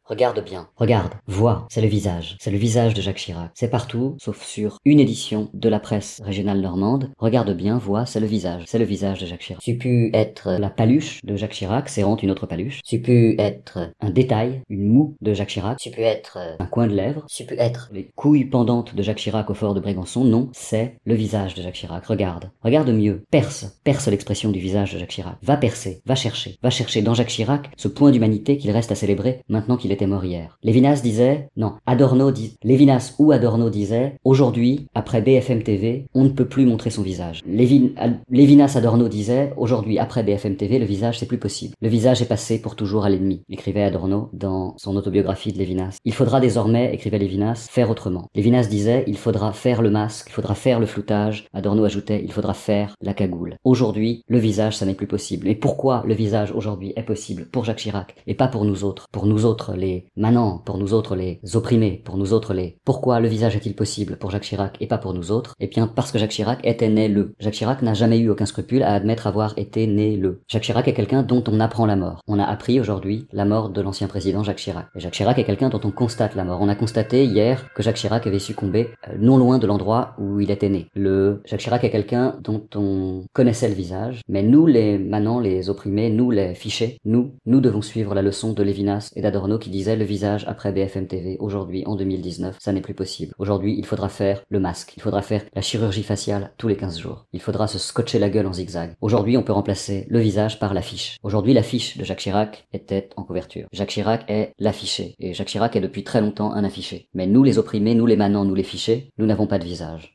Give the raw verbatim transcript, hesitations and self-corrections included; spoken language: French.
Regarde bien, regarde, vois, c'est le visage, c'est le visage de Jacques Chirac. C'est partout, sauf sur une édition de la presse régionale normande. Regarde bien, vois, c'est le visage, c'est le visage de Jacques Chirac. C'est pu être la paluche de Jacques Chirac, serrant une autre paluche. C'est pu être un détail, une moue de Jacques Chirac. C'est pu être un coin de lèvre. C'est pu être les couilles pendantes de Jacques Chirac au fort de Brégançon. Non, c'est le visage de Jacques Chirac. Regarde, regarde mieux, perce, perce l'expression du visage de Jacques Chirac. Va percer, va chercher, va chercher dans Jacques Chirac ce point d'humanité qu'il reste à célébrer maintenant qu'il était mort hier. Lévinas disait, non, Adorno dit, Lévinas ou Adorno disait, aujourd'hui, après B F M T V, on ne peut plus montrer son visage. Lévin, Lévinas Adorno disait, aujourd'hui, après B F M T V, le visage c'est plus possible. Le visage est passé pour toujours à l'ennemi, écrivait Adorno dans son autobiographie de Lévinas. Il faudra désormais, écrivait Lévinas, faire autrement. Lévinas disait, il faudra faire le masque, il faudra faire le floutage. Adorno ajoutait, il faudra faire la cagoule. Aujourd'hui, le visage, ça n'est plus possible. Mais pourquoi le visage aujourd'hui est possible pour Jacques Chirac et pas pour nous autres, pour nous autres les manants, pour nous autres les opprimés, pour nous autres les... Pourquoi le visage est-il possible pour Jacques Chirac et pas pour nous autres? Eh bien, parce que Jacques Chirac était né le. Jacques Chirac n'a jamais eu aucun scrupule à admettre avoir été né le. Jacques Chirac est quelqu'un dont on apprend la mort. On a appris aujourd'hui la mort de l'ancien président Jacques Chirac. Et Jacques Chirac est quelqu'un dont on constate la mort. On a constaté hier que Jacques Chirac avait succombé euh, non loin de l'endroit où il était né. Le Jacques Chirac est quelqu'un dont on connaissait le visage, mais nous les manants, les opprimés, nous les fichés, nous, nous devons suivre la leçon de Lévinas et d'Adorno qui disait le visage après B F M T V. Aujourd'hui, en deux mille dix-neuf, ça n'est plus possible. Aujourd'hui, il faudra faire le masque, il faudra faire la chirurgie faciale tous les quinze jours. Il faudra se scotcher la gueule en zigzag. Aujourd'hui, on peut remplacer le visage par l'affiche. Aujourd'hui, l'affiche de Jacques Chirac était en couverture. Jacques Chirac est l'affiché. Et Jacques Chirac est depuis très longtemps un affiché. Mais nous les opprimés, nous les manants, nous les fichés, nous n'avons pas de visage.